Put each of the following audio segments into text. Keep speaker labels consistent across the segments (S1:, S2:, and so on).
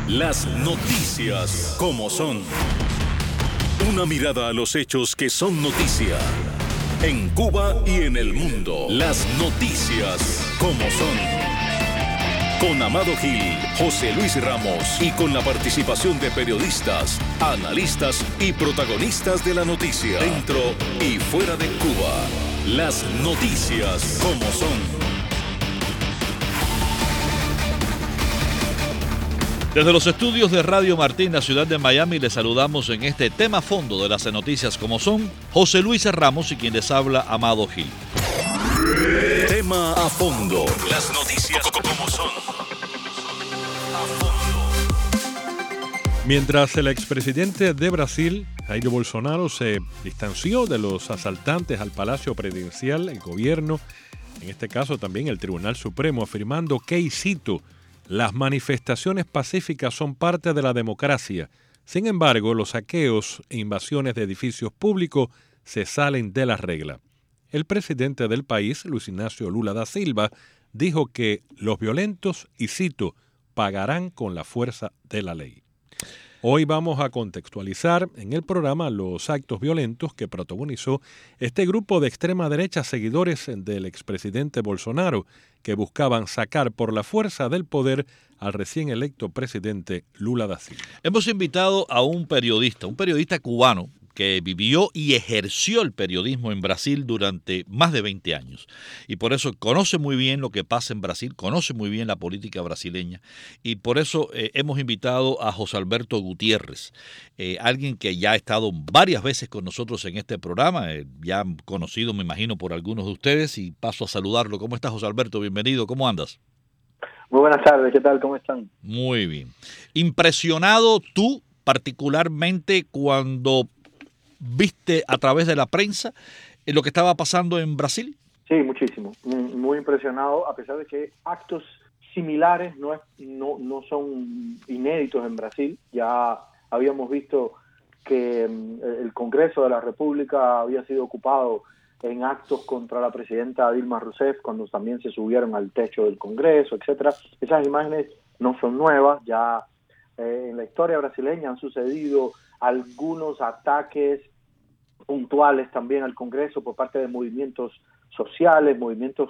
S1: Las noticias como son. Una mirada a los hechos que son noticia. En Cuba y en el mundo. Las noticias como son. Con Amado Gil, José Luis Ramos y con la participación de periodistas, analistas y protagonistas de la noticia. Dentro y fuera de Cuba. Las noticias como son.
S2: Desde los estudios de Radio Martín, la ciudad de Miami, les saludamos en este tema fondo de las noticias como son, José Luis Ramos y quien les habla, Amado Gil.
S1: Tema a fondo. Las noticias como son. A fondo.
S3: Mientras el expresidente de Brasil, Jair Bolsonaro, se distanció de los asaltantes al Palacio Presidencial, el gobierno, en este caso también el Tribunal Supremo, afirmando que, y cito, las manifestaciones pacíficas son parte de la democracia. Sin embargo, los saqueos e invasiones de edificios públicos se salen de la regla. El presidente del país, Luis Ignacio Lula da Silva, dijo que los violentos, y cito, pagarán con la fuerza de la ley. Hoy vamos a contextualizar en el programa los actos violentos que protagonizó este grupo de extrema derecha seguidores del expresidente Bolsonaro, que buscaban sacar por la fuerza del poder al recién electo presidente Lula da Silva.
S2: Hemos invitado a un periodista cubano que vivió y ejerció el periodismo en Brasil durante más de 20 años. Y por eso conoce muy bien lo que pasa en Brasil, conoce muy bien la política brasileña. Y por eso hemos invitado a José Alberto Gutiérrez, alguien que ya ha estado varias veces con nosotros en este programa, ya conocido, me imagino, por algunos de ustedes. Y paso a saludarlo. ¿Cómo estás, José Alberto? Bienvenido. ¿Cómo andas?
S4: Muy buenas tardes. ¿Qué tal? ¿Cómo están?
S2: Muy bien. Impresionado tú, particularmente, cuando ¿viste a través de la prensa lo que estaba pasando en Brasil?
S4: Sí, muchísimo. Muy impresionado, a pesar de que actos similares no son inéditos en Brasil. Ya habíamos visto que el Congreso de la República había sido ocupado en actos contra la presidenta Dilma Rousseff cuando también se subieron al techo del Congreso, etcétera. Esas imágenes no son nuevas. Ya en la historia brasileña han sucedido algunos ataques puntuales también al Congreso por parte de movimientos sociales, movimientos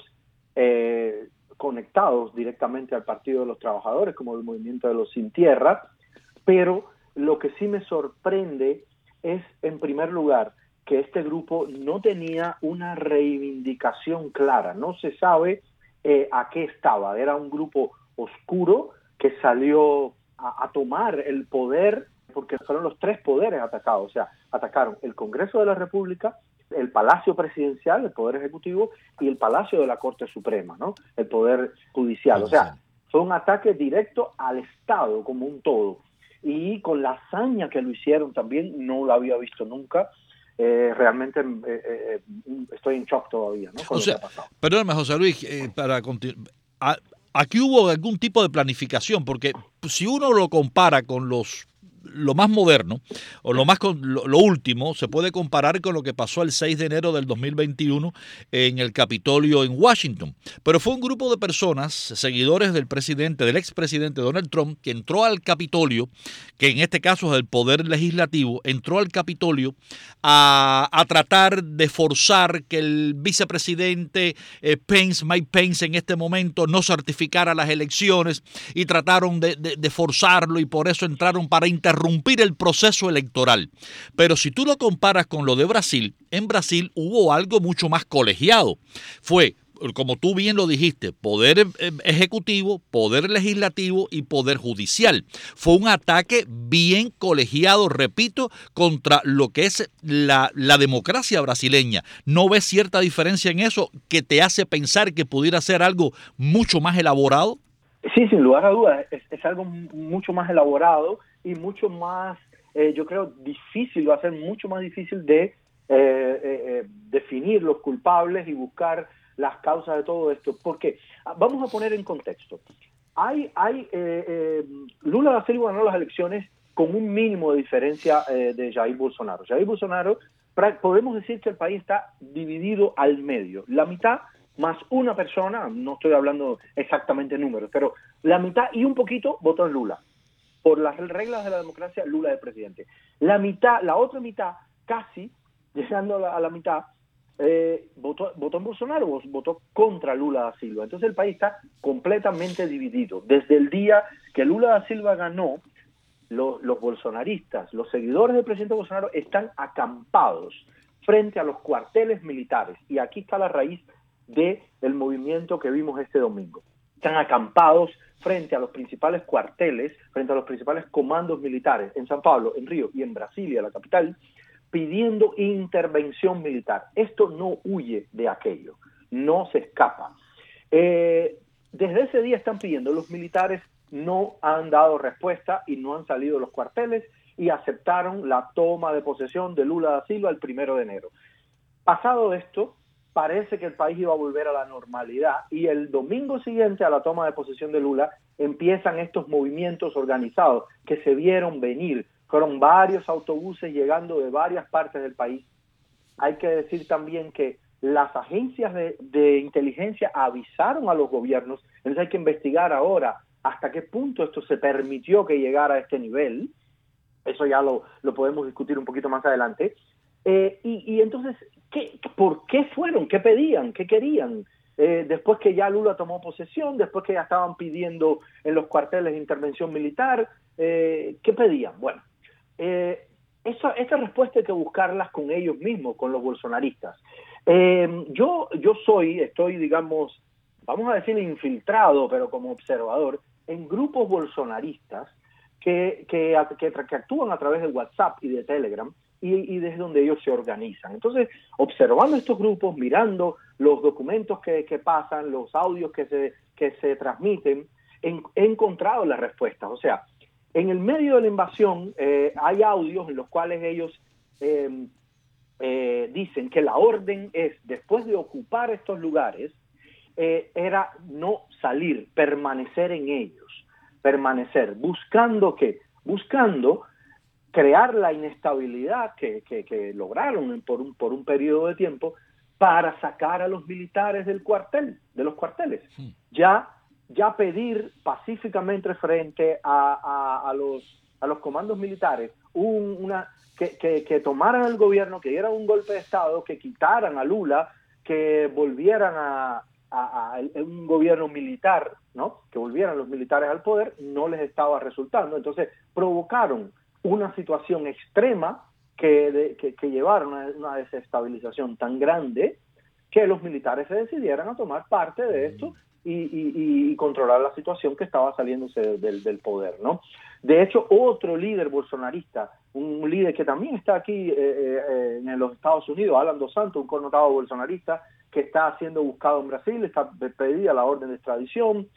S4: conectados directamente al Partido de los Trabajadores, como el movimiento de los Sin Tierra. Pero lo que sí me sorprende es, en primer lugar, que este grupo no tenía una reivindicación clara. No se sabe a qué estaba. Era un grupo oscuro que salió a tomar el poder, porque fueron los tres poderes atacados. O sea, atacaron el Congreso de la República, el Palacio Presidencial, el Poder Ejecutivo, y el Palacio de la Corte Suprema, ¿no? El Poder Judicial. O sea, fue un ataque directo al Estado como un todo. Y con la hazaña que lo hicieron también, no lo había visto nunca. Realmente estoy en shock todavía, ¿no? Con
S2: o sea, perdóname, José Luis, para continuar. Aquí hubo algún tipo de planificación, porque si uno lo compara con lo más moderno o lo último, se puede comparar con lo que pasó el 6 de enero del 2021 en el Capitolio en Washington. Pero fue un grupo de personas, seguidores del expresidente Donald Trump, que entró al Capitolio, que en este caso es el Poder Legislativo, entró al Capitolio a tratar de forzar que el vicepresidente Mike Pence, en este momento no certificara las elecciones, y trataron de forzarlo, y por eso entraron para interrumpir el proceso electoral. Pero si tú lo comparas con lo de Brasil, en Brasil hubo algo mucho más colegiado. Fue, como tú bien lo dijiste, poder ejecutivo, poder legislativo y poder judicial. Fue un ataque bien colegiado, repito, contra lo que es la democracia brasileña. ¿No ves cierta diferencia en eso que te hace pensar que pudiera ser algo mucho más elaborado?
S4: Sí, sin lugar a dudas, es algo mucho más elaborado y mucho más, yo creo, difícil. Va a ser mucho más difícil de definir los culpables y buscar las causas de todo esto. Porque vamos a poner en contexto. Lula da Silva ganó las elecciones con un mínimo de diferencia de Jair Bolsonaro. Jair Bolsonaro, podemos decir que el país está dividido al medio. La mitad más una persona, no estoy hablando exactamente números, pero la mitad y un poquito votó en Lula. por las reglas de la democracia, Lula es presidente. La otra mitad, casi llegando a la mitad, votó en Bolsonaro, votó contra Lula da Silva. Entonces el país está completamente dividido. Desde el día que Lula da Silva ganó, los bolsonaristas, los seguidores del presidente Bolsonaro están acampados frente a los cuarteles militares. Y aquí está la raíz del movimiento que vimos este domingo. Están acampados frente a los principales cuarteles, frente a los principales comandos militares en San Pablo, en Río y en Brasilia, la capital, pidiendo intervención militar. Esto no huye de aquello, no se escapa. Desde ese día están pidiendo, los militares no han dado respuesta y no han salido de los cuarteles y aceptaron la toma de posesión de Lula da Silva el 1 de enero. Pasado esto, parece que el país iba a volver a la normalidad y el domingo siguiente a la toma de posesión de Lula empiezan estos movimientos organizados que se vieron venir. Fueron varios autobuses llegando de varias partes del país. Hay que decir también que las agencias de inteligencia avisaron a los gobiernos, entonces hay que investigar ahora hasta qué punto esto se permitió que llegara a este nivel. Eso ya lo podemos discutir un poquito más adelante. Y entonces, ¿por qué fueron? ¿Qué pedían? ¿Qué querían? Después que ya Lula tomó posesión, después que ya estaban pidiendo en los cuarteles intervención militar, ¿qué pedían? Bueno, esta respuesta hay que buscarlas con ellos mismos, con los bolsonaristas. Yo estoy, digamos, vamos a decir infiltrado, pero como observador, en grupos bolsonaristas que actúan a través de WhatsApp y de Telegram y desde donde ellos se organizan. Entonces, observando estos grupos, mirando los documentos que pasan, los audios que se transmiten, he encontrado las respuestas. O sea, en el medio de la invasión hay audios en los cuales ellos dicen que la orden es, después de ocupar estos lugares, era no salir, permanecer en ellos, buscando crear la inestabilidad que lograron por un periodo de tiempo para sacar a los militares de los cuarteles. Ya pedir pacíficamente frente a los comandos militares que tomaran el gobierno, que dieran un golpe de Estado, que quitaran a Lula, que volvieran a un gobierno militar, ¿no? Que volvieran los militares al poder, no les estaba resultando. Entonces provocaron una situación extrema que llevaron a una desestabilización tan grande que los militares se decidieran a tomar parte de esto y controlar la situación que estaba saliéndose del poder, ¿no? De hecho, otro líder bolsonarista, un líder que también está aquí en los Estados Unidos, Alan dos Santos, un connotado bolsonarista que está siendo buscado en Brasil, está pedida la orden de extradición,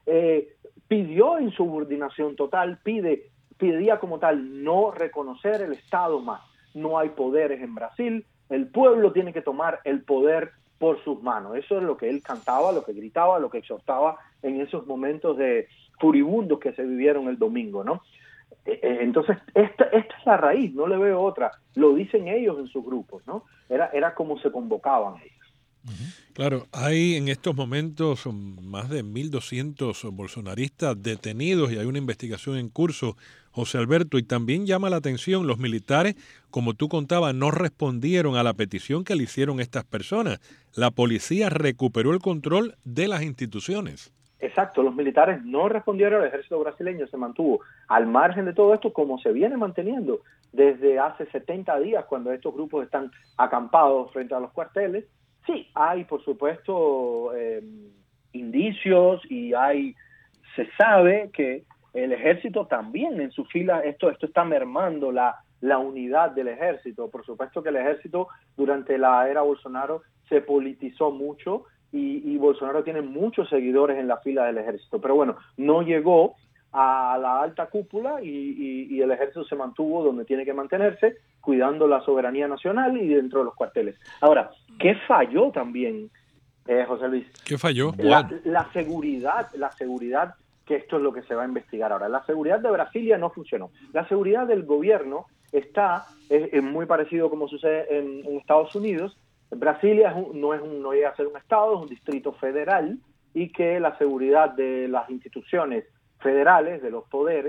S4: pidió insubordinación total, pedía como tal no reconocer el Estado más. No hay poderes en Brasil, el pueblo tiene que tomar el poder por sus manos. Eso es lo que él cantaba, lo que gritaba, lo que exhortaba en esos momentos de furibundos que se vivieron el domingo, ¿no? Entonces, esta es la raíz, no le veo otra. Lo dicen ellos en sus grupos, ¿no? Era como se convocaban ellos.
S3: Claro, hay en estos momentos más de 1.200 bolsonaristas detenidos y hay una investigación en curso, José Alberto, y también llama la atención, los militares, como tú contabas, no respondieron a la petición que le hicieron estas personas. La policía recuperó el control de las instituciones.
S4: Exacto, los militares no respondieron, el ejército brasileño se mantuvo al margen de todo esto como se viene manteniendo desde hace 70 días cuando estos grupos están acampados frente a los cuarteles. Sí, hay por supuesto indicios y se sabe que el ejército también en su fila, esto está mermando la unidad del ejército. Por supuesto que el ejército durante la era Bolsonaro se politizó mucho y Bolsonaro tiene muchos seguidores en la fila del ejército, pero bueno, no llegó a la alta cúpula y el ejército se mantuvo donde tiene que mantenerse, cuidando la soberanía nacional y dentro de los cuarteles. Ahora, ¿qué falló también, José Luis?
S3: ¿Qué falló?
S4: La seguridad, que esto es lo que se va a investigar ahora. La seguridad de Brasilia no funcionó. La seguridad del gobierno es muy parecido como sucede en Estados Unidos. Brasilia no llega a ser un estado, es un distrito federal, y que la seguridad de las instituciones federales, de los poderes,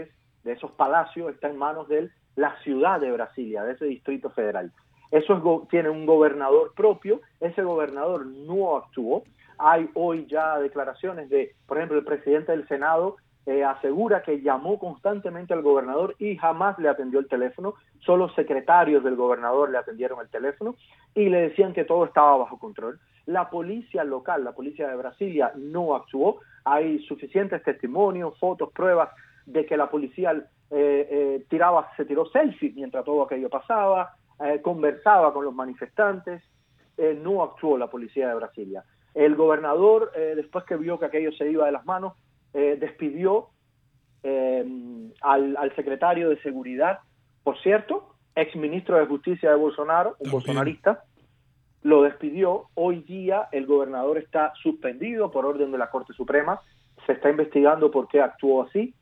S4: de esos palacios está en manos de la ciudad de Brasilia, de ese distrito federal. Eso tiene un gobernador propio, ese gobernador no actuó. Hay hoy ya declaraciones de, por ejemplo, el presidente del Senado asegura que llamó constantemente al gobernador y jamás le atendió el teléfono, solo secretarios del gobernador le atendieron el teléfono y le decían que todo estaba bajo control. La policía local, la policía de Brasilia, no actuó. Hay suficientes testimonios, fotos, pruebas de que la policía se tiró selfies mientras todo aquello pasaba, conversaba con los manifestantes. No actuó la policía de Brasilia. El gobernador, después que vio que aquello se iba de las manos, despidió al secretario de Seguridad, por cierto, exministro de Justicia de Bolsonaro, un bolsonarista, lo despidió. Hoy día el gobernador está suspendido por orden de la Corte Suprema, se está investigando por qué actuó así,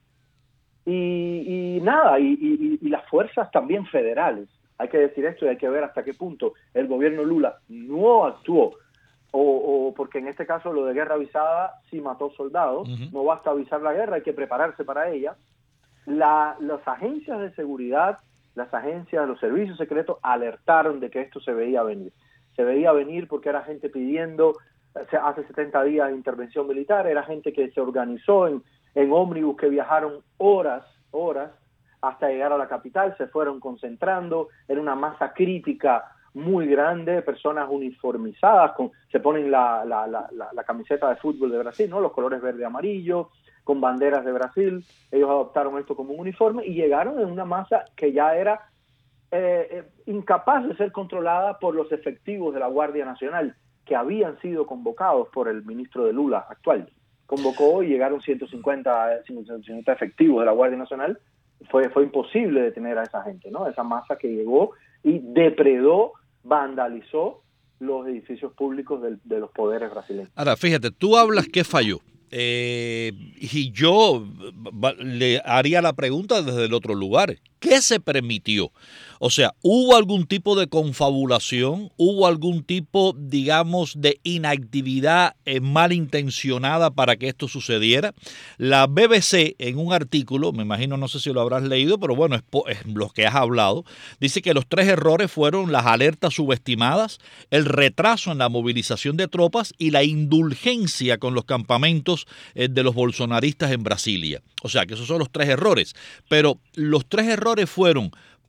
S4: y las fuerzas también federales, hay que decir esto y hay que ver hasta qué punto el gobierno Lula no actuó, o porque en este caso lo de guerra avisada sí mató soldados. No basta avisar la guerra, hay que prepararse para ella. Las agencias de seguridad, los servicios secretos alertaron de que esto se veía venir. Se veía venir porque era gente pidiendo, hace 70 días de intervención militar, era gente que se organizó en ómnibus que viajaron horas hasta llegar a la capital, se fueron concentrando en una masa crítica muy grande, personas uniformizadas, se ponen la camiseta de fútbol de Brasil, ¿no? Los colores verde y amarillo, con banderas de Brasil. Ellos adoptaron esto como un uniforme y llegaron en una masa que ya era incapaz de ser controlada por los efectivos de la Guardia Nacional, que habían sido convocados por el ministro de Lula actual. Convocó y llegaron 150 efectivos de la Guardia Nacional. Fue imposible detener a esa gente, ¿no? Esa masa que llegó y depredó, vandalizó los edificios públicos de los poderes brasileños.
S2: Ahora, fíjate, tú hablas que falló. Y yo le haría la pregunta desde el otro lugar. ¿Qué se permitió? O sea, ¿hubo algún tipo de confabulación? ¿Hubo algún tipo, digamos, de inactividad malintencionada para que esto sucediera? La BBC, en un artículo, me imagino, no sé si lo habrás leído, pero bueno, es lo que has hablado, dice que los 3 errores fueron las alertas subestimadas, el retraso en la movilización de tropas y la indulgencia con los campamentos de los bolsonaristas en Brasilia. O sea, que esos son los 3 errores. Pero los 3 errores fueron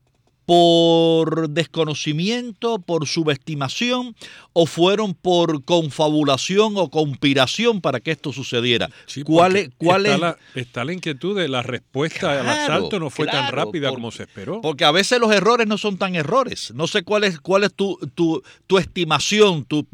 S2: por desconocimiento, por subestimación, o fueron por confabulación o conspiración para que esto sucediera.
S3: Sí,
S2: ¿Cuál es?
S3: Está la inquietud de la respuesta al asalto no fue tan rápida como se esperó.
S2: Porque a veces los errores no son tan errores. No sé cuál es tu estimación, tu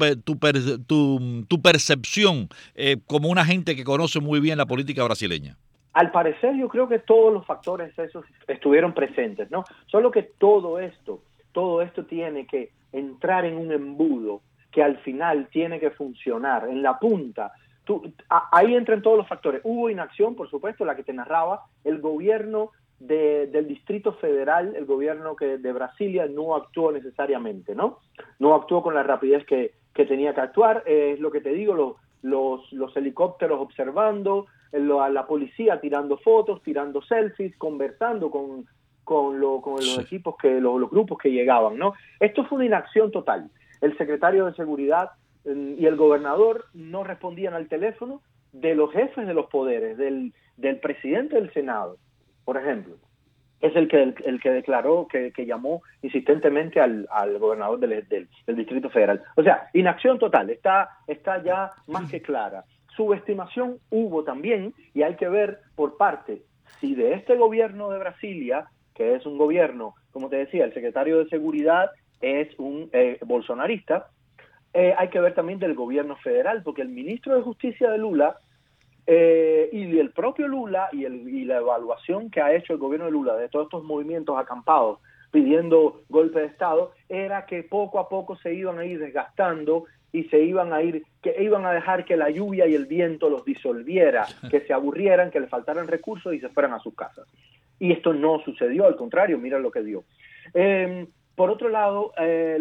S2: percepción como una gente que conoce muy bien la política brasileña.
S4: Al parecer yo creo que todos los factores esos estuvieron presentes, ¿no? Solo que todo esto tiene que entrar en un embudo que al final tiene que funcionar en la punta. Ahí entran todos los factores. Hubo inacción, por supuesto, la que te narraba. El gobierno del Distrito Federal, el gobierno de Brasilia no actuó necesariamente, ¿no? No actuó con la rapidez que tenía que actuar. Es lo que te digo, los helicópteros observando, la policía tirando fotos, tirando selfies, conversando con los equipos, los grupos que llegaban, ¿no? Esto fue una inacción total. El secretario de Seguridad y el gobernador no respondían al teléfono de los jefes de los poderes, del presidente del Senado, por ejemplo. Es el que declaró, que llamó insistentemente al gobernador del Distrito Federal. O sea, inacción total, está ya más que clara. Subestimación hubo también, y hay que ver por parte, si de este gobierno de Brasilia, que es un gobierno, como te decía, el secretario de Seguridad es un bolsonarista, hay que ver también del gobierno federal, porque el ministro de Justicia de Lula, y el propio Lula y la evaluación que ha hecho el gobierno de Lula de todos estos movimientos acampados pidiendo golpe de Estado, era que poco a poco se iban a ir desgastando y iban a dejar que la lluvia y el viento los disolviera, que se aburrieran, que les faltaran recursos y se fueran a sus casas. Y esto no sucedió, al contrario, mira lo que dio. Por otro lado,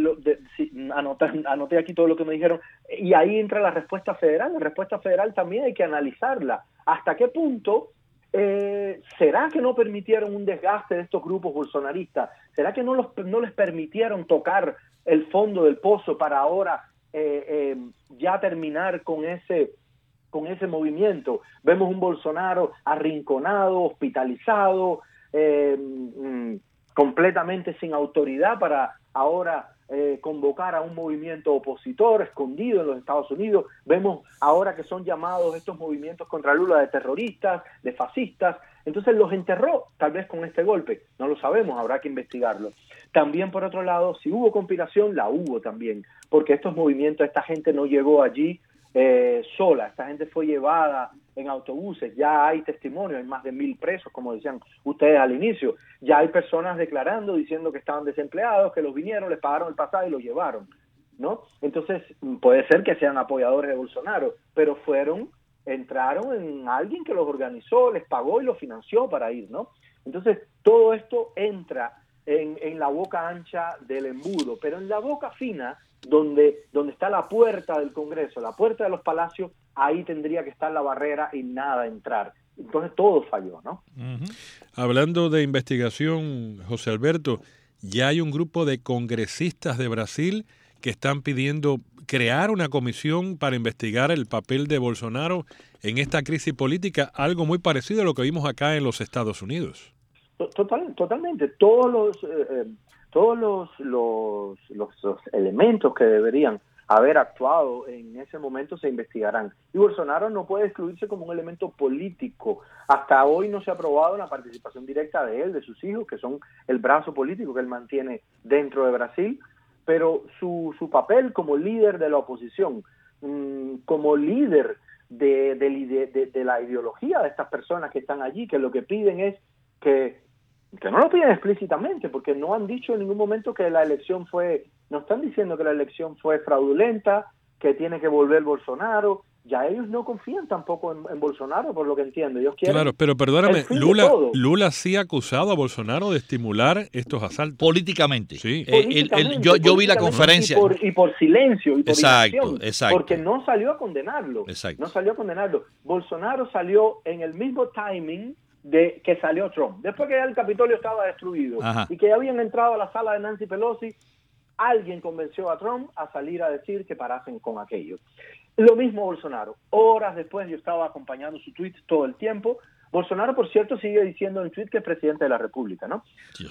S4: anoté aquí todo lo que me dijeron, y ahí entra la respuesta federal. La respuesta federal también hay que analizarla. ¿Hasta qué punto ¿Será que no permitieron un desgaste de estos grupos bolsonaristas? ¿Será que no les permitieron tocar el fondo del pozo para ahora ya terminar con ese movimiento? Vemos un Bolsonaro arrinconado, hospitalizado, completamente sin autoridad para ahora convocar a un movimiento opositor escondido en los Estados Unidos. Vemos ahora que son llamados estos movimientos contra Lula de terroristas, de fascistas. Entonces los enterró, tal vez con este golpe. No lo sabemos, habrá que investigarlo. También, por otro lado, si hubo conspiración, la hubo también, porque estos movimientos, esta gente no llegó allí sola, esta gente fue llevada en autobuses, ya hay testimonios, hay más de 1,000 presos, como decían ustedes al inicio, ya hay personas declarando, diciendo que estaban desempleados, que los vinieron, les pagaron el pasaje y los llevaron, ¿no? Entonces, puede ser que sean apoyadores de Bolsonaro, pero entraron en alguien que los organizó, les pagó y los financió para ir, ¿no? Entonces, todo esto entra en la boca ancha del embudo, pero en la boca fina, donde está la puerta del Congreso, la puerta de los palacios, ahí tendría que estar la barrera y nada entrar. Entonces todo falló, ¿no?
S3: Uh-huh. Hablando de investigación, José Alberto, ya hay un grupo de congresistas de Brasil que están pidiendo crear una comisión para investigar el papel de Bolsonaro en esta crisis política, algo muy parecido a lo que vimos acá en los Estados Unidos.
S4: Totalmente. Todos los elementos que deberían haber actuado en ese momento se investigarán. Y Bolsonaro no puede excluirse como un elemento político. Hasta hoy no se ha probado la participación directa de él, de sus hijos, que son el brazo político que él mantiene dentro de Brasil, pero su papel como líder de la oposición, como líder de la ideología de estas personas que están allí, que lo que piden es que no lo piden explícitamente, porque no han dicho en ningún momento que la elección no están diciendo que la elección fue fraudulenta, que tiene que volver Bolsonaro. Ya ellos no confían tampoco en Bolsonaro, por lo que entiendo. Ellos quieren,
S3: claro, pero perdóname, Lula sí ha acusado a Bolsonaro de estimular estos asaltos.
S2: Políticamente.
S3: Sí.
S2: Yo vi la conferencia.
S4: Y por silencio, y por inacción,
S2: exacto.
S4: porque no salió a condenarlo.
S2: Exacto.
S4: No salió a condenarlo. Bolsonaro salió en el mismo timing de que salió Trump. Después que ya el Capitolio estaba destruido, ajá, y que ya habían entrado a la sala de Nancy Pelosi, alguien convenció a Trump a salir a decir que parasen con aquello. Lo mismo Bolsonaro. Horas después, yo estaba acompañando su tweet todo el tiempo. Bolsonaro, por cierto, sigue diciendo en tweet que es presidente de la República, ¿no?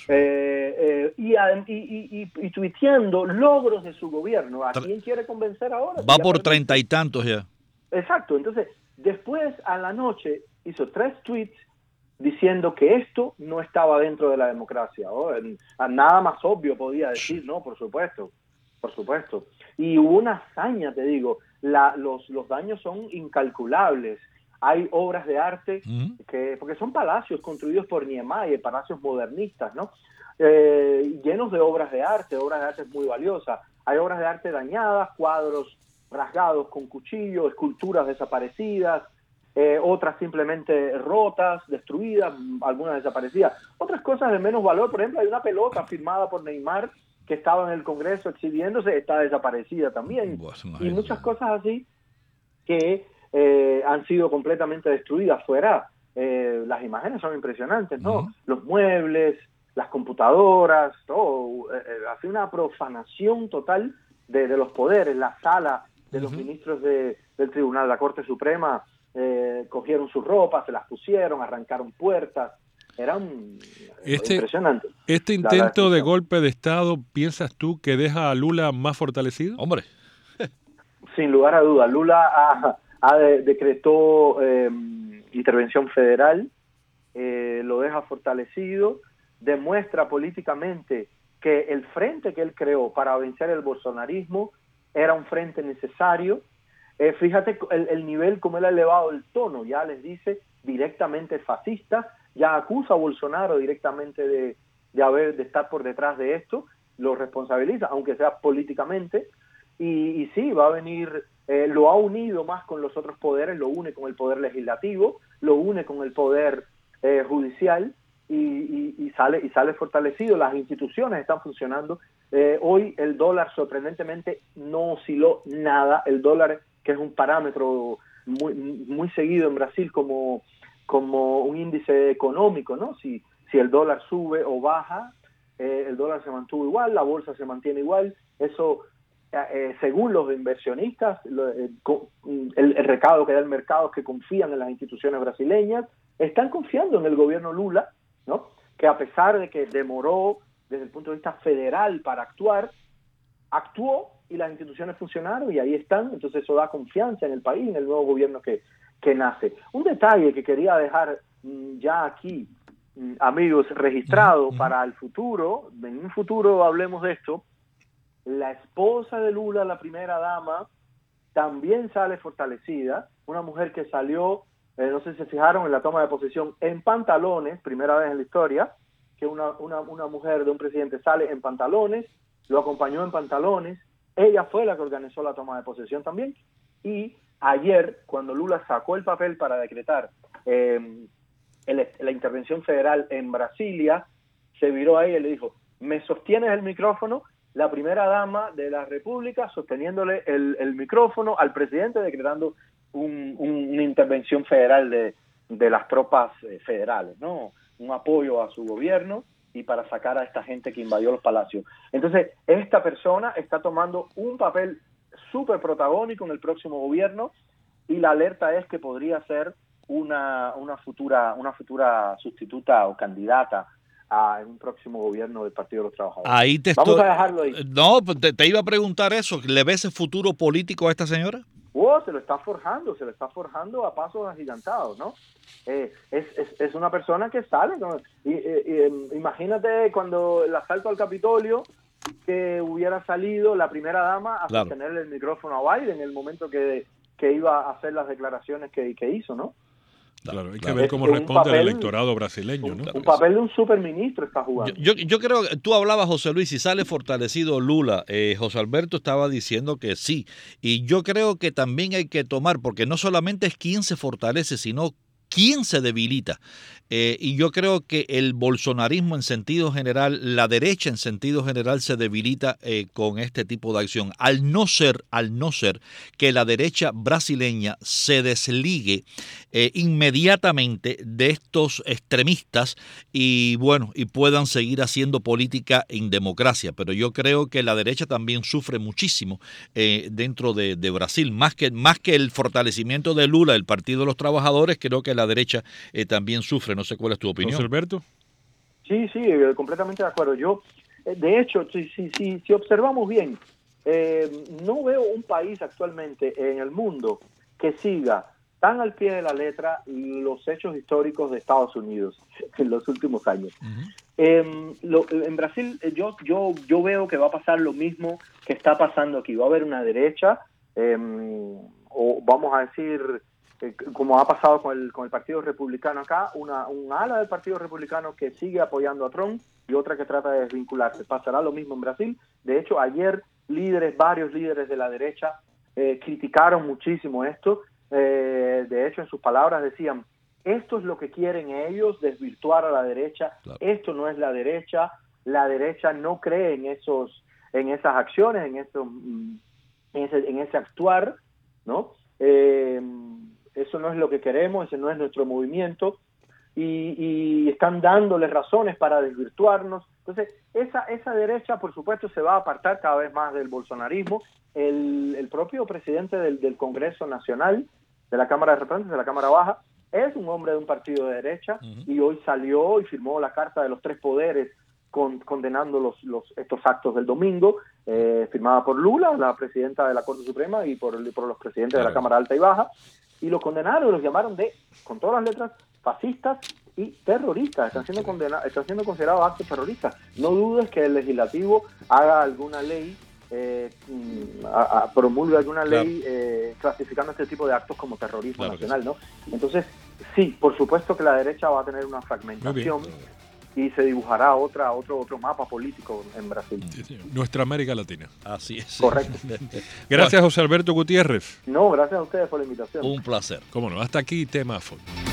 S4: Y tuiteando logros de su gobierno. ¿A quién quiere convencer ahora?
S2: Va por 30 y tantos ya.
S4: Exacto. Entonces, después, a la noche, hizo 3 tweets diciendo que esto no estaba dentro de la democracia. Nada más obvio podía decir, no, por supuesto. Y hubo una hazaña, te digo, los daños son incalculables. Hay obras de arte, porque son palacios construidos por Niemeyer, palacios modernistas, ¿no? Llenos de obras de arte muy valiosas. Hay obras de arte dañadas, cuadros rasgados con cuchillo, esculturas desaparecidas, otras simplemente rotas, destruidas, algunas desaparecidas. Otras cosas de menos valor, por ejemplo, hay una pelota firmada por Neymar que estaba en el Congreso exhibiéndose, está desaparecida también. Y muchas cosas así que han sido completamente destruidas fuera. Las imágenes son impresionantes, ¿no? Uh-huh. Los muebles, las computadoras, todo. Ha sido una profanación total de los poderes. La sala de los ministros del Tribunal de la Corte Suprema cogieron sus ropas, se las pusieron, arrancaron puertas. Era impresionante.
S3: ¿Este intento de golpe de Estado, piensas tú que deja a Lula más fortalecido?
S2: Hombre.
S4: Sin lugar a dudas. Lula decretó intervención federal, lo deja fortalecido, demuestra políticamente que el frente que él creó para vencer el bolsonarismo era un frente necesario. Fíjate el nivel como él ha elevado el tono, ya les dice directamente fascista, ya acusa a Bolsonaro directamente de estar por detrás de esto, lo responsabiliza, aunque sea políticamente, y sí, va a venir, lo ha unido más con los otros poderes, lo une con el poder legislativo, lo une con el poder judicial, y sale fortalecido. Las instituciones están funcionando. Hoy el dólar sorprendentemente no osciló nada. El dólar, que es un parámetro muy seguido en Brasil como como un índice económico, ¿no? Si el dólar sube o baja, el dólar se mantuvo igual, la bolsa se mantiene igual. Eso, según los inversionistas, el recado que da el mercado es que confían en las instituciones brasileñas, están confiando en el gobierno Lula, ¿no? Que a pesar de que demoró desde el punto de vista federal para actuar, actuó y las instituciones funcionaron y ahí están. Entonces eso da confianza en el país, en el nuevo gobierno que nace. Un detalle que quería dejar ya aquí, amigos, registrado para el futuro, en un futuro hablemos de esto. La esposa de Lula, la primera dama, también sale fortalecida, una mujer que salió, no sé si se fijaron, en la toma de posesión en pantalones, primera vez en la historia, que una mujer de un presidente sale en pantalones, lo acompañó en pantalones, ella fue la que organizó la toma de posesión también, y ayer, cuando Lula sacó el papel para decretar la intervención federal en Brasilia, se viró a ella y le dijo: ¿me sostienes el micrófono? La primera dama de la República sosteniéndole el micrófono al presidente, decretando una intervención federal de las tropas federales, ¿no? Un apoyo a su gobierno y para sacar a esta gente que invadió los palacios. Entonces, esta persona está tomando un papel súper protagónico en el próximo gobierno y la alerta es que podría ser una futura sustituta o candidata a un próximo gobierno del Partido de los Trabajadores. Vamos a dejarlo ahí.
S2: No, te iba a preguntar eso. ¿Le ves el futuro político a esta señora?
S4: Se lo está forjando a pasos agigantados, ¿no? Es una persona que sale. Imagínate cuando el asalto al Capitolio, que hubiera salido la primera dama a sostenerle el micrófono a Biden en el momento que iba a hacer las declaraciones que hizo, ¿no?
S3: Claro, hay que ver cómo responde el electorado brasileño, ¿no?
S4: Un papel de un superministro está jugando.
S2: Yo creo que tú hablabas, José Luis, si sale fortalecido Lula. José Alberto estaba diciendo que sí. Y yo creo que también hay que tomar, porque no solamente es quién se fortalece, sino quién se debilita. Y yo creo que el bolsonarismo en sentido general, la derecha en sentido general se debilita con este tipo de acción. Al no ser que la derecha brasileña se desligue inmediatamente de estos extremistas y puedan seguir haciendo política en democracia. Pero yo creo que la derecha también sufre muchísimo dentro de Brasil. Más que el fortalecimiento de Lula, el Partido de los Trabajadores, creo que la derecha también sufre. No sé cuál es tu opinión.
S3: José Alberto.
S4: Sí, completamente de acuerdo. Yo, de hecho, si observamos bien, no veo un país actualmente en el mundo que siga tan al pie de la letra los hechos históricos de Estados Unidos en los últimos años. En Brasil yo veo que va a pasar lo mismo que está pasando aquí. Va a haber una derecha, o vamos a decir, como ha pasado con el Partido Republicano acá, un ala del Partido Republicano que sigue apoyando a Trump y otra que trata de desvincularse. Pasará lo mismo en Brasil. De hecho, ayer varios líderes de la derecha criticaron muchísimo esto. De hecho, en sus palabras decían: esto es lo que quieren ellos, desvirtuar a la derecha. Claro. Esto no es la derecha no cree en esas acciones, en ese actuar, ¿no? Eso no es lo que queremos, ese no es nuestro movimiento, y están dándoles razones para desvirtuarnos. Entonces, esa derecha, por supuesto, se va a apartar cada vez más del bolsonarismo. El propio presidente del Congreso Nacional, de la Cámara de Representantes, de la Cámara Baja, es un hombre de un partido de derecha, y hoy salió y firmó la Carta de los Tres Poderes condenando estos actos del domingo, firmada por Lula, la presidenta de la Corte Suprema, y por los presidentes de la Cámara Alta y Baja, y los condenaron, los llamaron con todas las letras, fascistas y terroristas. Están siendo considerados actos terroristas. No dudes que el legislativo haga alguna ley, promulgue alguna ley clasificando este tipo de actos como terrorismo nacional, ¿no? Entonces, sí, por supuesto que la derecha va a tener una fragmentación y se dibujará otro mapa político en Brasil.
S3: Nuestra América Latina.
S2: Así es.
S4: Correcto.
S3: Gracias, José Alberto Gutiérrez.
S4: No, gracias a ustedes por la invitación.
S2: Un placer.
S3: Cómo no, hasta aquí tema a fondo.